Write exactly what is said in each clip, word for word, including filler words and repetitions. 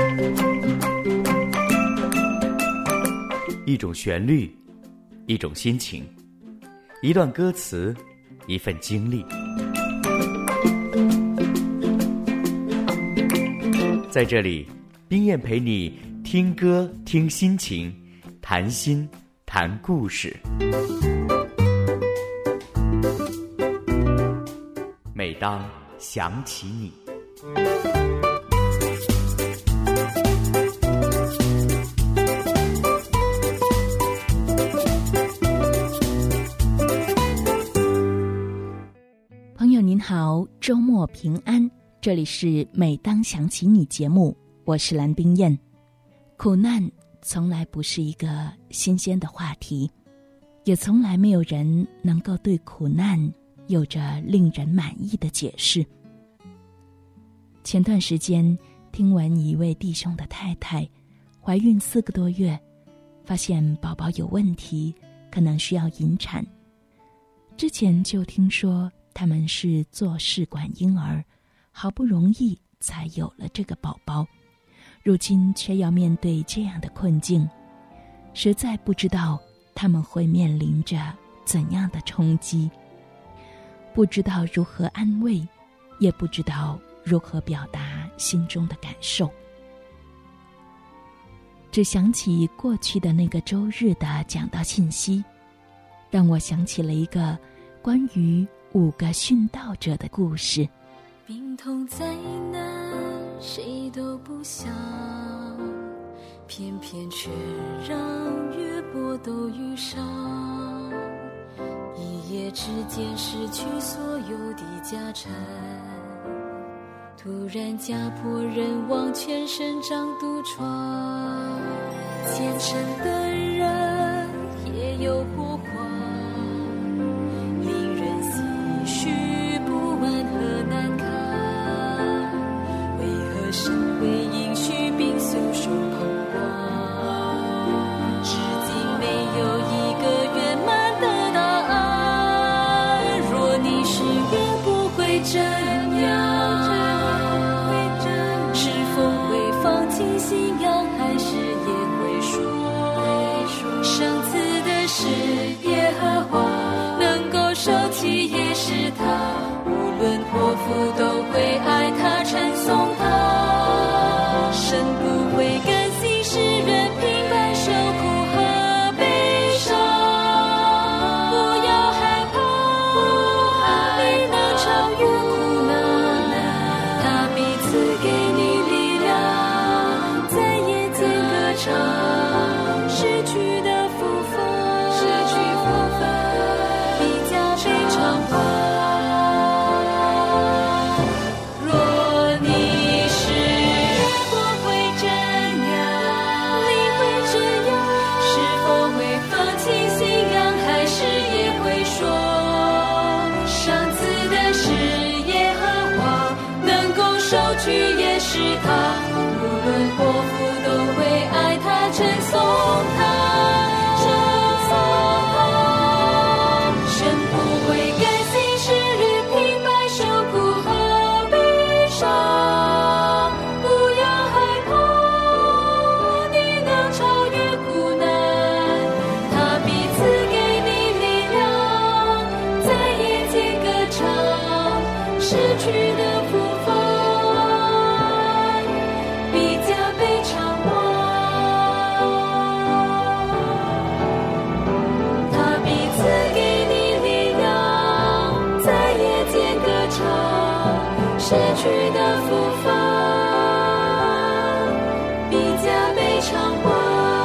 一种旋律，一种心情，一段歌词，一份经历。在这里，冰燕陪你听歌听心情，谈心谈故事。每当想起你。 朋友您好，周末平安，这里是每当想起你节目，我是蓝冰燕。苦难从来不是一个新鲜的话题，也从来没有人能够对苦难有着令人满意的解释。前段时间听闻一位弟兄的太太怀孕四个多月，发现宝宝有问题，可能需要引产。之前就听说他们是做试管婴儿，好不容易才有了这个宝宝，如今却要面对这样的困境，实在不知道他们会面临着怎样的冲击，不知道如何安慰，也不知道如何表达心中的感受。只想起过去的那个周日的讲道信息，让我想起了一个关于五个殉道者的故事。 病痛灾难谁都不想，偏偏却让约伯都遇上，一夜之间失去所有的家产，突然家破人亡，全身长毒疮，虔诚的人也有火花，令人唏嘘不安和难堪，为何神会应许并袖手旁观，至今没有一个圆满的答案。若你是愿不会这样，是否会放弃信仰，还是也会说上次的是耶和华，能够收起也是他，无论祸福都会爱他称颂他，神不会甘心使人平白受苦和悲伤，不要害怕，你能超越苦难，他必赐给你力量，再也见歌唱，失去的福分，失去福分比加倍偿还。若你是不会这样，你会这样，是否会放弃信仰，还是也会说上次的是耶和华，能够收取也是他，无论祸福都会爱他称颂他，称颂他，神不会甘心使人平白受苦和悲伤，不要害怕，你能超越苦难，他必赐给你力量，再也见歌唱，失去的福分必加倍偿还，他必赐给你力量，再也见歌唱，失去的福分必加倍偿还。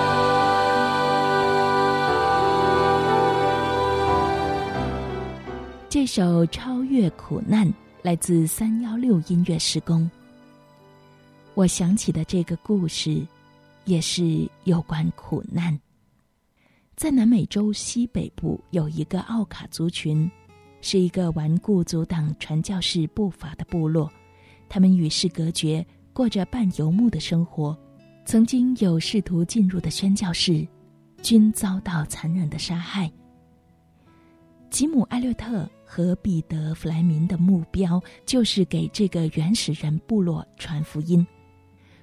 这首《超越苦难》来自三一六音乐施工。我想起的这个故事也是有关苦难。在南美洲西北部有一个奥卡族群，是一个顽固阻挡传教士步伐的部落，他们与世隔绝，过着半游牧的生活。曾经有试图进入的宣教士均遭到残忍的杀害。吉姆·艾略特和彼得·弗莱明的目标就是给这个原始人部落传福音。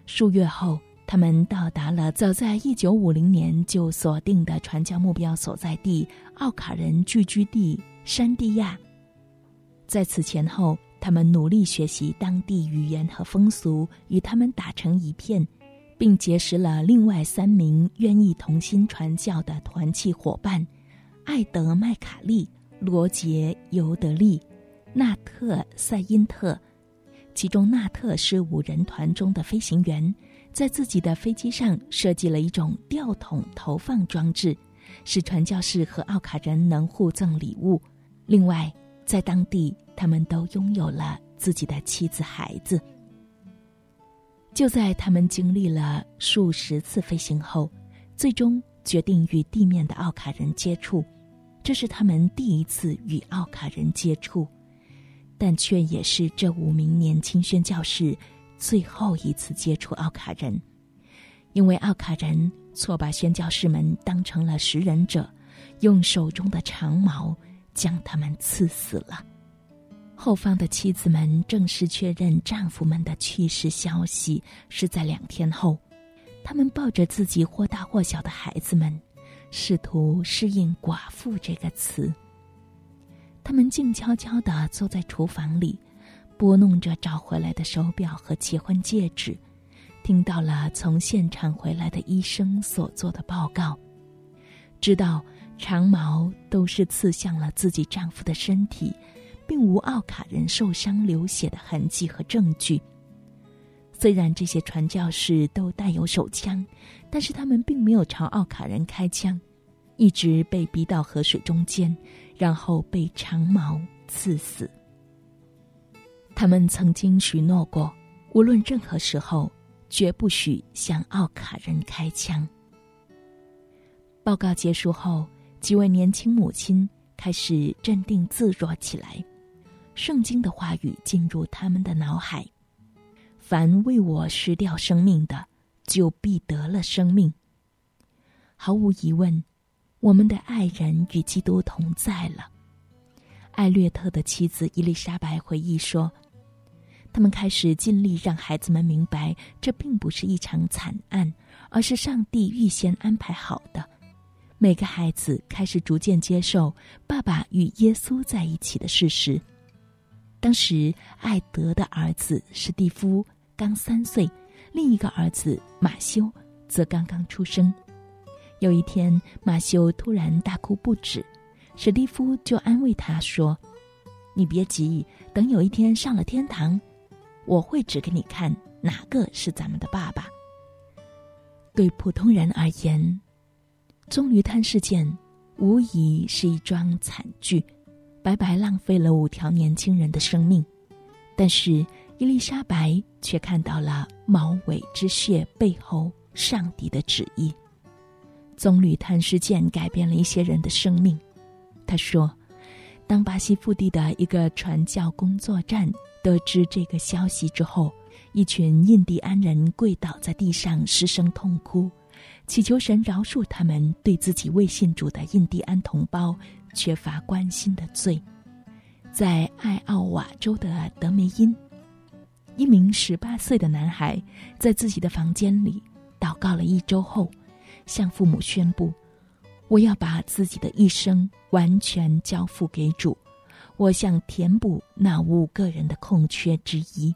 数月后，他们到达了早在一九五零年就锁定的传教目标所在地奥卡人聚居地山地亚。在此前后，他们努力学习当地语言和风俗，与他们打成一片，并结识了另外三名愿意同心传教的团契伙伴：艾德麦卡利、罗杰尤德利、纳特塞因特。其中纳特是五人团中的飞行员，在自己的飞机上设计了一种吊桶投放装置，使传教士和奥卡人能互赠礼物。另外，在当地他们都拥有了自己的妻子孩子。就在他们经历了数十次飞行后，最终决定与地面的奥卡人接触。这是他们第一次与奥卡人接触，但却也是这五名年轻宣教士最后一次接触奥卡人，因为奥卡人错把宣教士们当成了食人者，用手中的长矛将他们刺死了。后方的妻子们正式确认丈夫们的去世消息是在两天后，他们抱着自己或大或小的孩子们，试图适应寡妇这个词。他们静悄悄地坐在厨房里，拨弄着找回来的手表和结婚戒指，听到了从现场回来的医生所做的报告，知道长矛都是刺向了自己丈夫的身体，并无奥卡人受伤流血的痕迹和证据。虽然这些传教士都带有手枪，但是他们并没有朝奥卡人开枪，一直被逼到河水中间，然后被长矛刺死。他们曾经许诺过，无论任何时候，绝不许向奥卡人开枪。报告结束后，几位年轻母亲开始镇定自若起来，圣经的话语进入他们的脑海：凡为我失掉生命的，就必得了生命。毫无疑问，我们的爱人与基督同在了。艾略特的妻子伊丽莎白回忆说，他们开始尽力让孩子们明白，这并不是一场惨案，而是上帝预先安排好的。每个孩子开始逐渐接受爸爸与耶稣在一起的事实。当时艾德的儿子史蒂夫刚三岁，另一个儿子马修则刚刚出生。有一天，马修突然大哭不止，史蒂夫就安慰他说：你别急，等有一天上了天堂，我会指给你看哪个是咱们的爸爸。对普通人而言，棕榈滩事件无疑是一桩惨剧，白白浪费了五条年轻人的生命。但是伊丽莎白却看到了毛尾之血背后上帝的旨意。棕榈滩事件改变了一些人的生命。他说，当巴西腹地的一个传教工作站得知这个消息之后，一群印第安人跪倒在地上失声痛哭，祈求神饶恕他们对自己未信主的印第安同胞缺乏关心的罪。在艾奥瓦州的德梅因，一名十八岁的男孩在自己的房间里祷告了一周后，向父母宣布，我要把自己的一生完全交付给主，我想填补那五个人的空缺之一。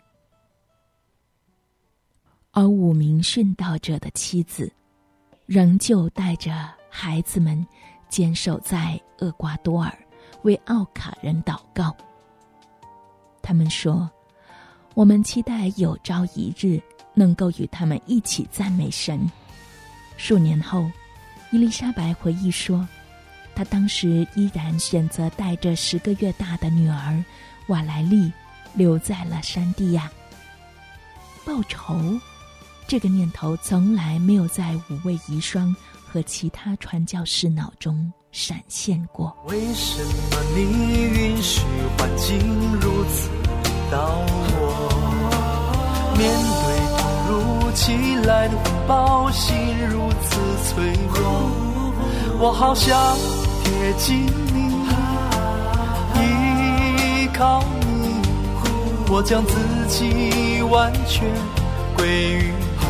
而五名殉道者的妻子仍旧带着孩子们坚守在厄瓜多尔，为奥卡人祷告。他们说，我们期待有朝一日能够与他们一起赞美神。数年后，伊丽莎白回忆说，她当时依然选择带着十个月大的女儿瓦莱丽留在了山地亚。报仇这个念头从来没有在五位遗孀和其他传教士脑中闪现过。 为什么你允许环境如此引导我？面对突如其来的风暴，心如此脆弱，我好想贴近你，依靠你，我将自己完全归于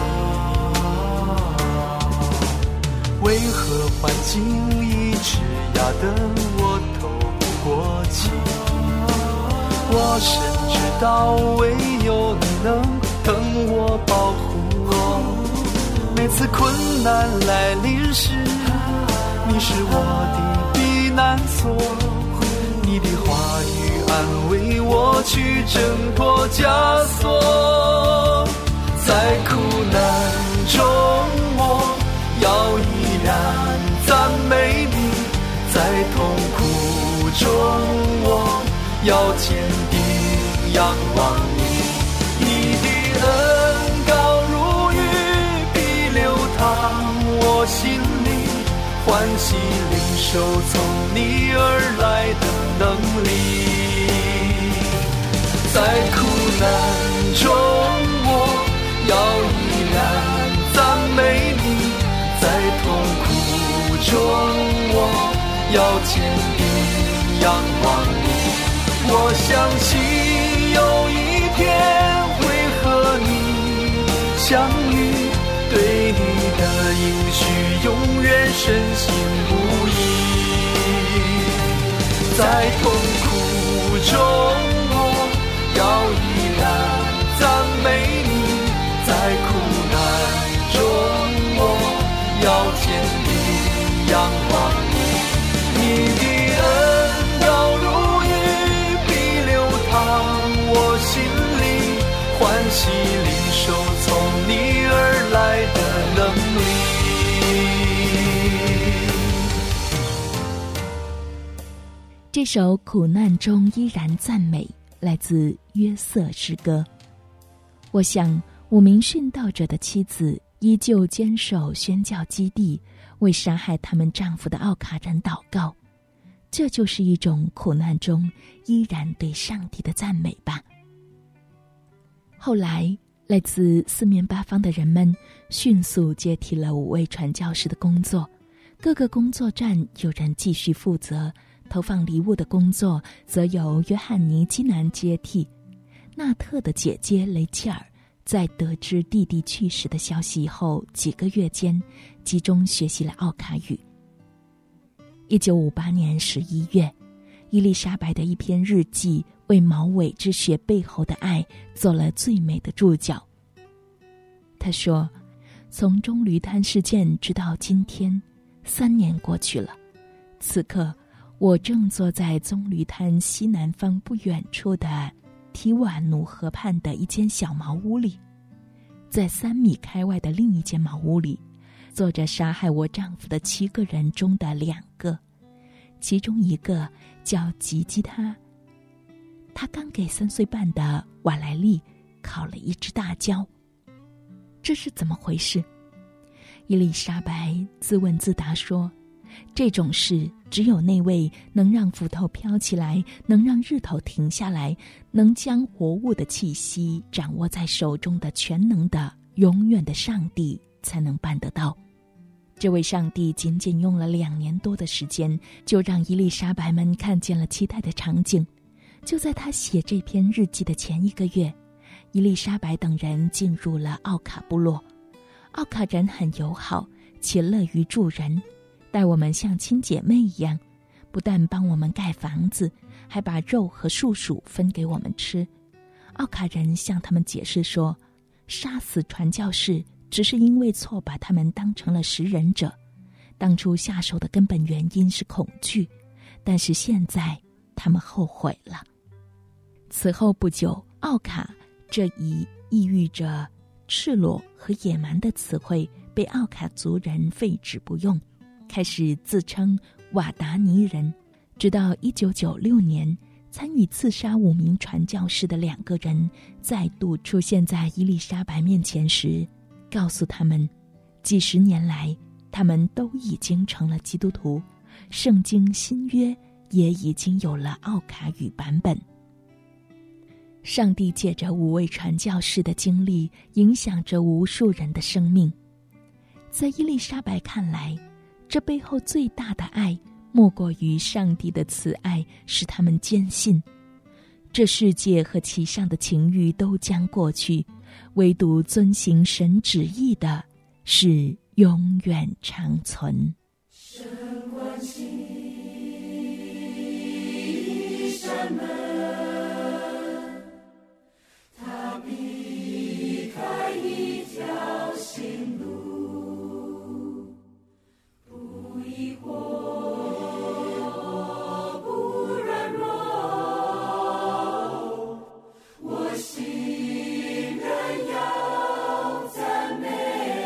何环境一直压得我透不过气？我深知道唯有你能疼我保护我，每次困难来临时，你是我的避难所，你的话语安慰我去挣脱枷锁。在苦难中我要依然赞美你，在痛苦中我要坚定仰望你。你的恩高如雨，必流淌我心里，欢喜领受从你而来的能力。在苦难中我要依然赞美你，在痛苦中我要坚定仰望你。我相信有一天会和你相遇，对你的应许永远深信不疑。在痛苦中我要依然赞美你，在苦难中我要坚定仰望你。你的恩高如雨，必流淌我心里，欢喜领受从你而来的能力。 这首《苦难中依然赞美》来自约瑟诗歌。我想五名殉道者的妻子依旧坚守宣教基地，为杀害他们丈夫的奥卡人祷告，这就是一种苦难中依然对上帝的赞美吧。后来来自四面八方的人们迅速接替了五位传教士的工作，各个工作站有人继续负责，投放礼物的工作则由约翰尼基南接替。纳特的姐姐雷切尔在得知弟弟去世的消息后几个月间集中学习了奥卡语。一九五八年十一月，伊丽莎白的一篇日记为毛尾之血背后的爱做了最美的注脚。她说，从棕榈滩事件直到今天，三年过去了，此刻我正坐在棕榈滩西南方不远处的提瓦努河畔的一间小茅屋里，在三米开外的另一间茅屋里，坐着杀害我丈夫的七个人中的两个，其中一个叫吉吉他，他刚给三岁半的瓦莱丽烤了一只大蕉。这是怎么回事？伊丽莎白自问自答说，这种事只有那位能让斧头飘起来，能让日头停下来，能将活物的气息掌握在手中的全能的永远的上帝才能办得到。这位上帝仅仅用了两年多的时间，就让伊丽莎白们看见了期待的场景。就在他写这篇日记的前一个月，伊丽莎白等人进入了奥卡部落。奥卡人很友好且乐于助人，待我们像亲姐妹一样，不但帮我们盖房子，还把肉和树薯分给我们吃。奥卡人向他们解释说，杀死传教士只是因为错把他们当成了食人者，当初下手的根本原因是恐惧，但是现在他们后悔了。此后不久，奥卡这一意喻着赤裸和野蛮的词汇被奥卡族人废止不用，开始自称瓦达尼人。直到一九九六年，参与刺杀五名传教士的两个人再度出现在伊丽莎白面前时，告诉他们，几十年来他们都已经成了基督徒，圣经新约也已经有了奥卡语版本。上帝借着五位传教士的经历，影响着无数人的生命。在伊丽莎白看来，这背后最大的爱莫过于上帝的慈爱，使他们坚信这世界和其上的情欲都将过去，唯独遵行神旨意的是永远长存。 神关起一扇门，他避开一条新路，不疑惑，不软弱，我心仍要赞美。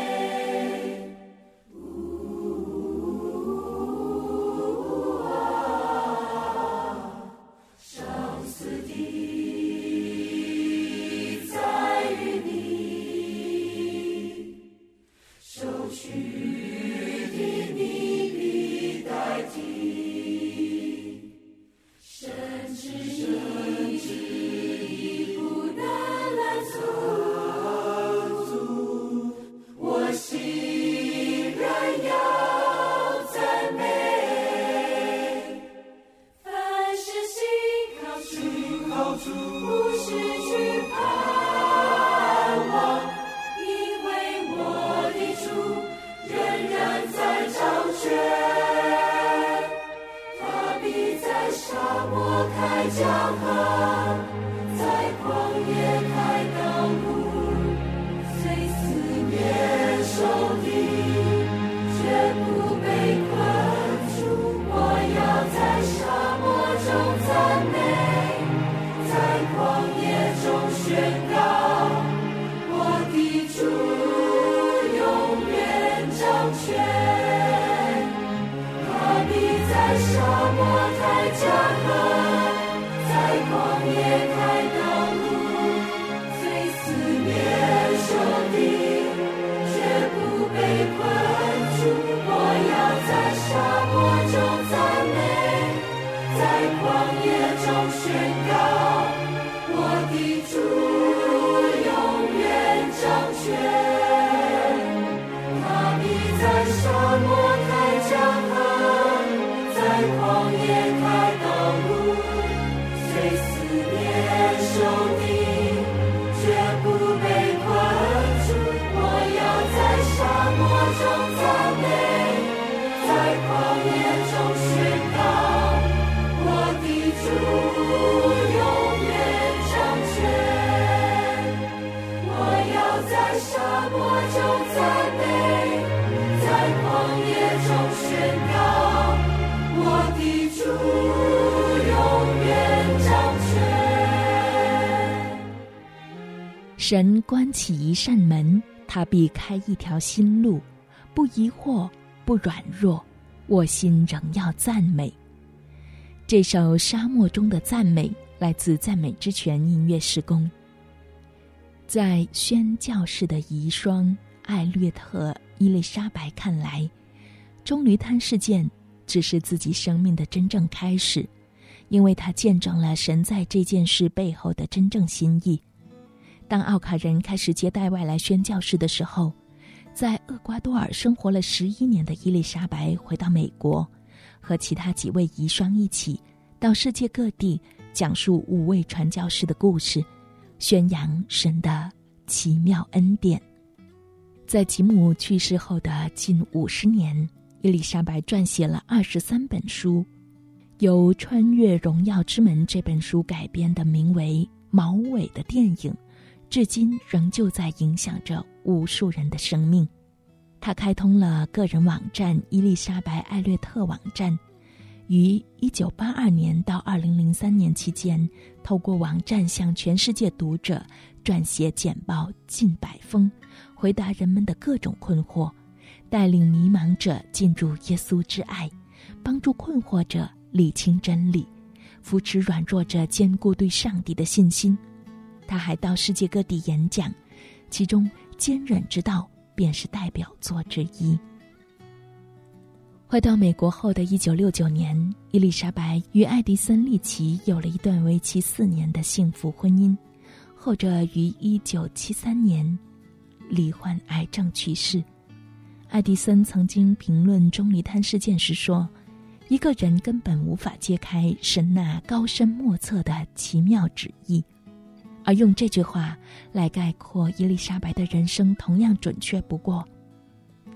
神关起一扇门，他必开一条新路，不疑惑，不软弱，我心仍要赞美。这首沙漠中的赞美来自赞美之泉音乐事工。在宣教士的遗孀艾略特·伊丽莎白看来，棕榈滩事件只是自己生命的真正开始，因为他见证了神在这件事背后的真正心意。当奥卡人开始接待外来宣教士的时候，在厄瓜多尔生活了十一年的伊丽莎白回到美国，和其他几位遗孀一起到世界各地讲述五位传教士的故事，宣扬神的奇妙恩典。在吉姆去世后的近五十年，伊丽莎白撰写了二十三本书，由《穿越荣耀之门》这本书改编的名为《毛尾》的电影，至今仍旧在影响着无数人的生命。他开通了个人网站伊丽莎白·艾略特网站，于一九八二年到二零零三年期间，透过网站向全世界读者撰写简报近百封，回答人们的各种困惑，带领迷茫者进入耶稣之爱，帮助困惑者理清真理，扶持软弱者坚固对上帝的信心。他还到世界各地演讲，其中坚忍之道便是代表作之一。回到美国后的一九六九年，伊丽莎白与爱迪森·利奇有了一段为期四年的幸福婚姻，后者于一九七三年罹患癌症去世。爱迪森曾经评论棕榈滩事件时说，一个人根本无法揭开神那高深莫测的奇妙旨意，而用这句话来概括伊丽莎白的人生同样准确不过。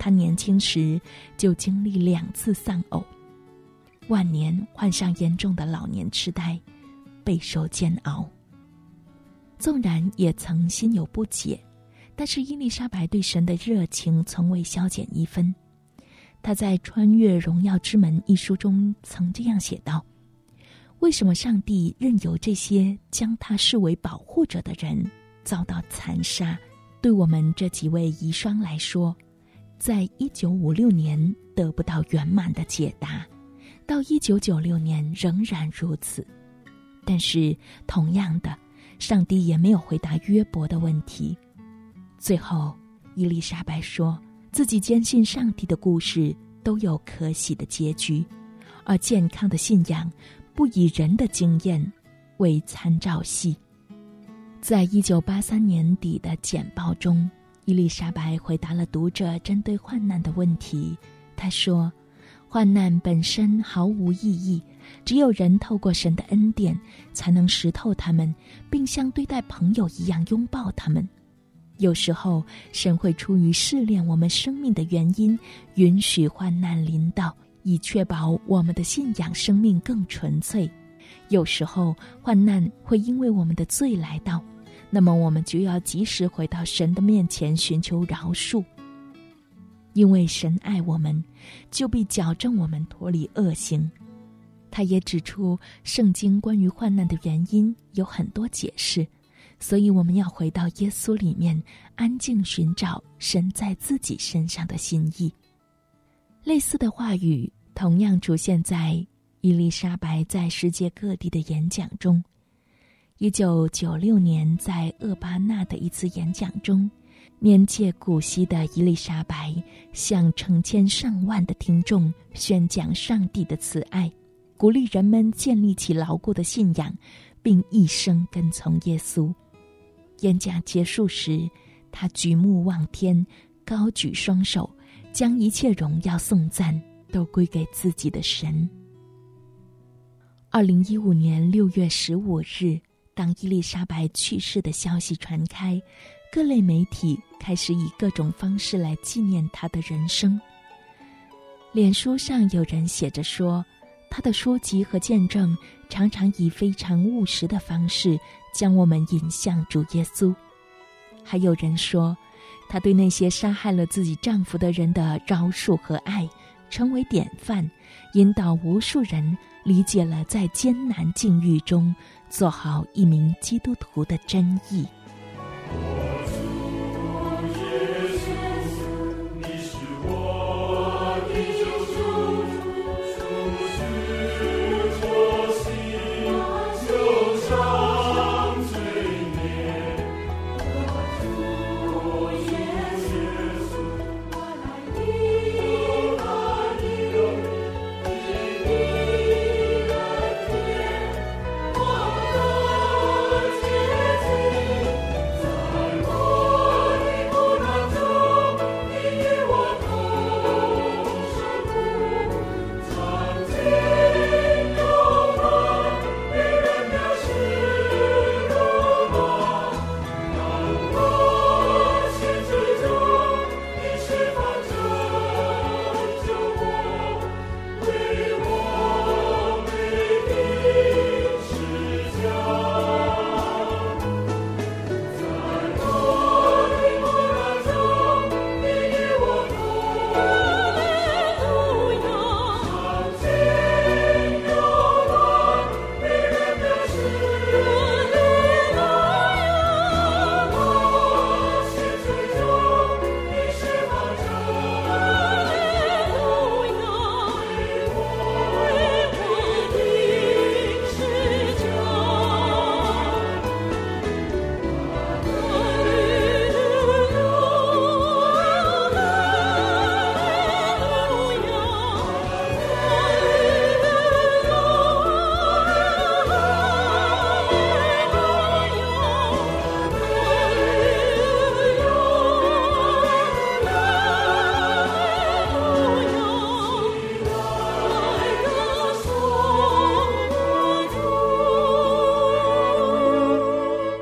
他年轻时就经历两次丧偶，晚年患上严重的老年痴呆，备受煎熬。纵然也曾心有不解，但是伊丽莎白对神的热情从未消减一分。她在《穿越荣耀之门》一书中曾这样写道：为什么上帝任由这些将他视为保护者的人遭到残杀？对我们这几位遗孀来说，在一九五六年得不到圆满的解答，到一九九六年仍然如此。但是同样的，上帝也没有回答约伯的问题。最后伊丽莎白说自己坚信上帝的故事都有可喜的结局，而健康的信仰不以人的经验为参照系。在一九八三年底的简报中，伊丽莎白回答了读者针对患难的问题。她说，患难本身毫无意义，只有人透过神的恩典才能识透他们，并像对待朋友一样拥抱他们。有时候神会出于试炼我们生命的原因，允许患难临到，以确保我们的信仰生命更纯粹。有时候患难会因为我们的罪来到，那么我们就要及时回到神的面前寻求饶恕。因为神爱我们，就必矫正我们脱离恶行。他也指出圣经关于患难的原因有很多解释，所以我们要回到耶稣里面，安静寻找神在自己身上的心意。类似的话语同样出现在伊丽莎白在世界各地的演讲中。一九九六年在厄巴纳的一次演讲中，年届古稀的伊丽莎白向成千上万的听众宣讲上帝的慈爱，鼓励人们建立起牢固的信仰，并一生跟从耶稣。演讲结束时，他举目望天，高举双手，将一切荣耀颂赞都归给自己的神。二零一五年六月十五日，当伊丽莎白去世的消息传开，各类媒体开始以各种方式来纪念她的人生。脸书上有人写着说，她的书籍和见证常常以非常务实的方式将我们引向主耶稣。还有人说，她对那些杀害了自己丈夫的人的饶恕和爱成为典范，引导无数人理解了在艰难境遇中做好一名基督徒的真意。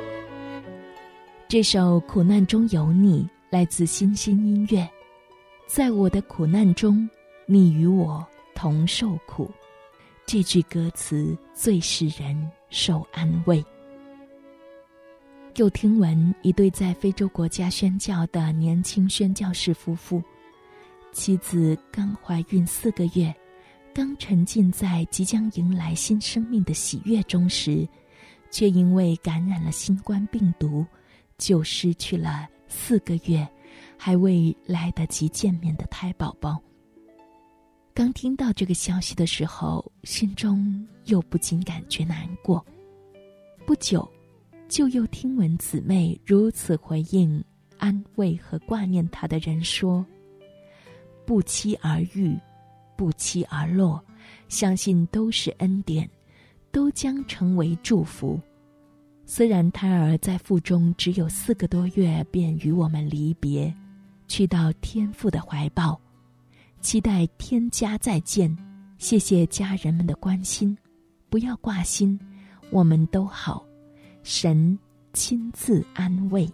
这首《苦难中有你》来自新星音乐。 在我的苦难中，你与我同受苦。这句歌词最使人受安慰。又听闻一对在非洲国家宣教的年轻宣教士夫妇，妻子刚怀孕四个月，刚沉浸在即将迎来新生命的喜悦中时，却因为感染了新冠病毒，就失去了四个月还未来得及见面的胎宝宝。刚听到这个消息的时候，心中又不禁感觉难过。不久，就又听闻姊妹如此回应安慰和挂念她的人说：不期而遇，不期而落，相信都是恩典，都将成为祝福。虽然胎儿在腹中只有四个多月便与我们离别，去到天父的怀抱，期待天家再见。谢谢家人们的关心，不要挂心，我们都好，神亲自安慰。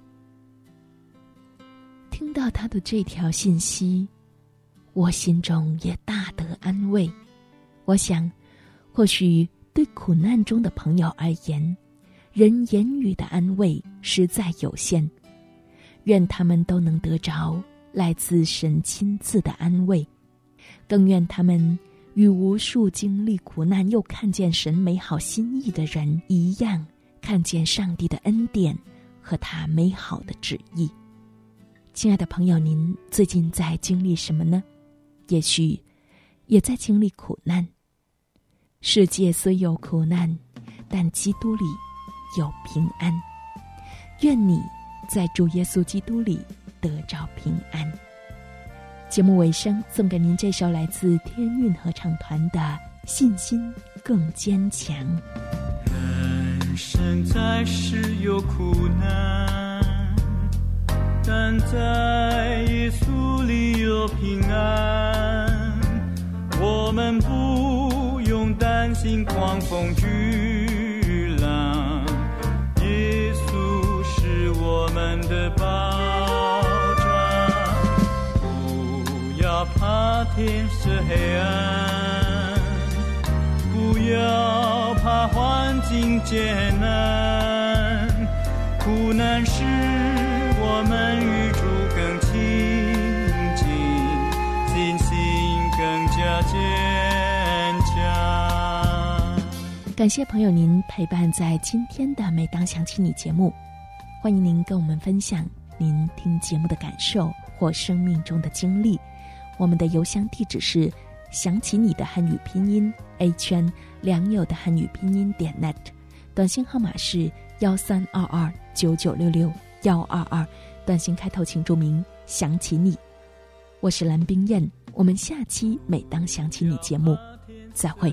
听到他的这条信息，我心中也大得安慰。我想，或许对苦难中的朋友而言，人言语的安慰实在有限，愿他们都能得着来自神亲自的安慰，更愿他们与无数经历苦难又看见神美好心意的人一样，看见上帝的恩典和他美好的旨意。亲爱的朋友，您最近在经历什么呢？也许也在经历苦难。世界虽有苦难，但基督里有平安。愿你在主耶稣基督里得着平安。节目尾声，送给您这首来自天韵合唱团的《信心更坚强》。 人生在世有苦难，但在耶稣里有平安。我们不用担心狂风巨浪，耶稣是我们的保障。不要怕天色黑暗，不要怕环境艰难，苦难时我们与主更亲近，信心更加坚强。 感谢朋友您陪伴在今天的每当想起你节目，欢迎您跟我们分享您听节目的感受或生命中的经历。我们的邮箱地址是想起你的汉语拼音 A 圈良友的汉语拼音点 net， 短信号码是幺三二二九九六六幺二二，短信开头请注明想起你。我是蓝冰燕，我们下期每当想起你节目再会。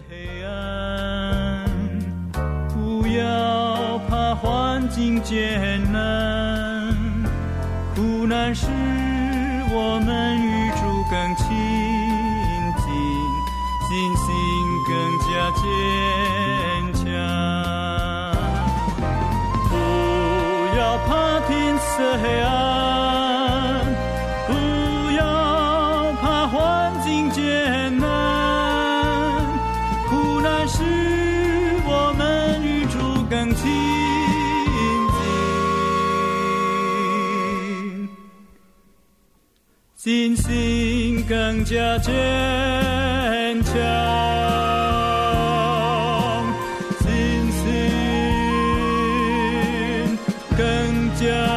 不要怕环境艰难，苦难时我们与主更亲近，信心更加坚强。不要怕天色黑暗，不要怕环境艰难，苦难时我们与主更亲近，信心更加坚强，信心更加